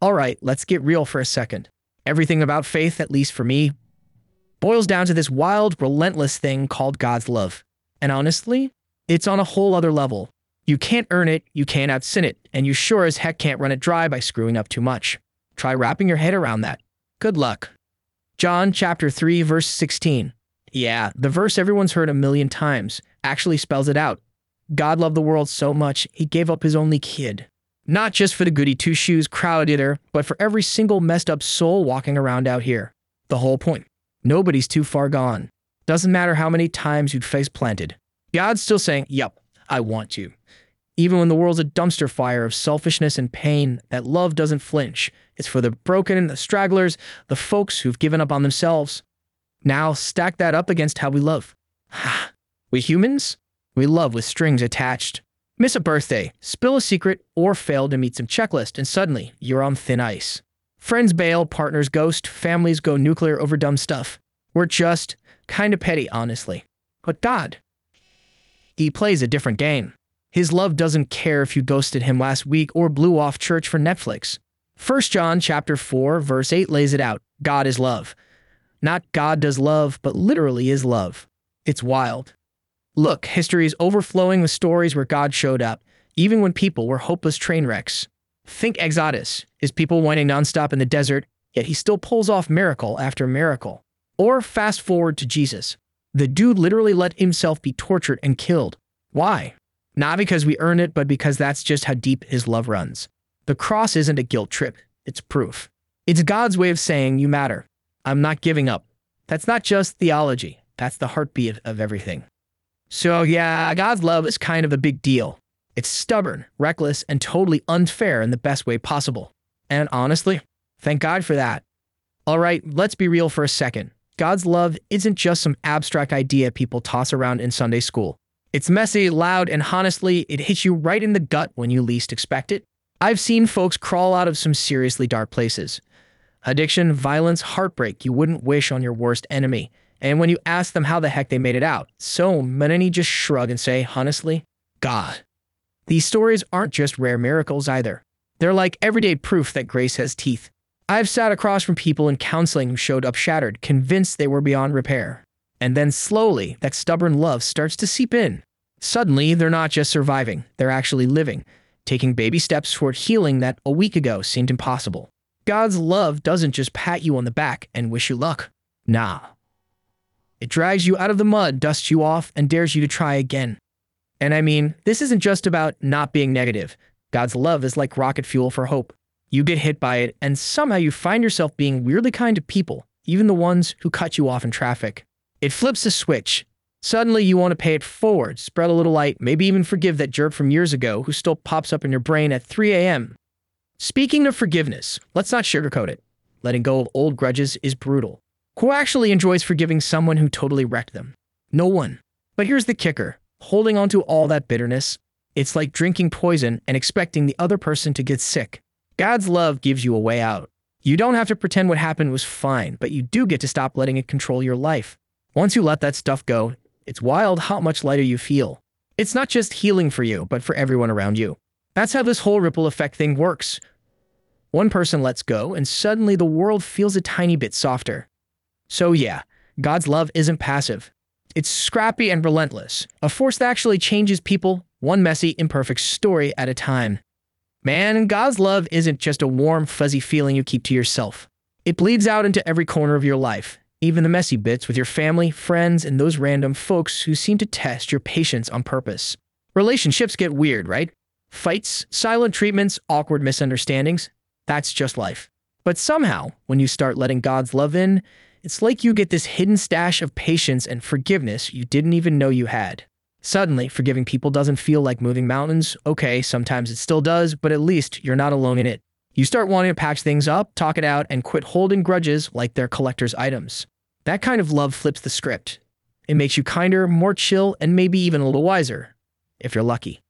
All right, let's get real for a second. Everything about faith, at least for me, boils down to this wild, relentless thing called God's love. And honestly, it's on a whole other level. You can't earn it, you can't out-sin it, and you sure as heck can't run it dry by screwing up too much. Try wrapping your head around that. Good luck. John chapter 3, verse 16. Yeah, the verse everyone's heard a million times actually spells it out. God loved the world so much, he gave up his only kid. Not just for the goody two-shoes crowd either, but for every single messed up soul walking around out here. The whole point. Nobody's too far gone. Doesn't matter how many times you'd face planted. God's still saying, yup, I want you. Even when the world's a dumpster fire of selfishness and pain, that love doesn't flinch. It's for the broken, the stragglers, the folks who've given up on themselves. Now stack that up against how we love. We humans? We love with strings attached. Miss a birthday, spill a secret, or fail to meet some checklist, and suddenly you're on thin ice. Friends bail, partners ghost, families go nuclear over dumb stuff. We're just kind of petty, honestly. But God, he plays a different game. His love doesn't care if you ghosted him last week or blew off church for Netflix. 1 John chapter 4, verse 8 lays it out. God is love. Not God does love, but literally is love. It's wild. Look, history is overflowing with stories where God showed up, even when people were hopeless train wrecks. Think Exodus, his people whining nonstop in the desert, yet he still pulls off miracle after miracle. Or fast forward to Jesus. The dude literally let himself be tortured and killed. Why? Not because we earn it, but because that's just how deep his love runs. The cross isn't a guilt trip, it's proof. It's God's way of saying, you matter. I'm not giving up. That's not just theology, that's the heartbeat of everything. So yeah, God's love is kind of a big deal. It's stubborn, reckless, and totally unfair in the best way possible. And honestly, thank God for that. All right, let's be real for a second. God's love isn't just some abstract idea people toss around in Sunday school. It's messy, loud, and honestly, it hits you right in the gut when you least expect it. I've seen folks crawl out of some seriously dark places. Addiction, violence, heartbreak you wouldn't wish on your worst enemy. And when you ask them how the heck they made it out, so many just shrug and say, honestly, God. These stories aren't just rare miracles either. They're like everyday proof that grace has teeth. I've sat across from people in counseling who showed up shattered, convinced they were beyond repair. And then slowly, that stubborn love starts to seep in. Suddenly, they're not just surviving, they're actually living, taking baby steps toward healing that a week ago seemed impossible. God's love doesn't just pat you on the back and wish you luck. Nah. It drags you out of the mud, dusts you off, and dares you to try again. And I mean, this isn't just about not being negative. God's love is like rocket fuel for hope. You get hit by it, and somehow you find yourself being weirdly kind to people, even the ones who cut you off in traffic. It flips a switch. Suddenly you want to pay it forward, spread a little light, maybe even forgive that jerk from years ago who still pops up in your brain at 3 a.m. Speaking of forgiveness, let's not sugarcoat it. Letting go of old grudges is brutal. Who actually enjoys forgiving someone who totally wrecked them? No one. But here's the kicker. Holding on to all that bitterness, it's like drinking poison and expecting the other person to get sick. God's love gives you a way out. You don't have to pretend what happened was fine, but you do get to stop letting it control your life. Once you let that stuff go, it's wild how much lighter you feel. It's not just healing for you, but for everyone around you. That's how this whole ripple effect thing works. One person lets go, and suddenly the world feels a tiny bit softer. So yeah, God's love isn't passive. It's scrappy and relentless, a force that actually changes people, one messy, imperfect story at a time. Man, God's love isn't just a warm, fuzzy feeling you keep to yourself. It bleeds out into every corner of your life, even the messy bits with your family, friends, and those random folks who seem to test your patience on purpose. Relationships get weird, right? Fights, silent treatments, awkward misunderstandings. That's just life. But somehow, when you start letting God's love in, it's like you get this hidden stash of patience and forgiveness you didn't even know you had. Suddenly, forgiving people doesn't feel like moving mountains. Okay, sometimes it still does, but at least you're not alone in it. You start wanting to patch things up, talk it out, and quit holding grudges like they're collector's items. That kind of love flips the script. It makes you kinder, more chill, and maybe even a little wiser, if you're lucky.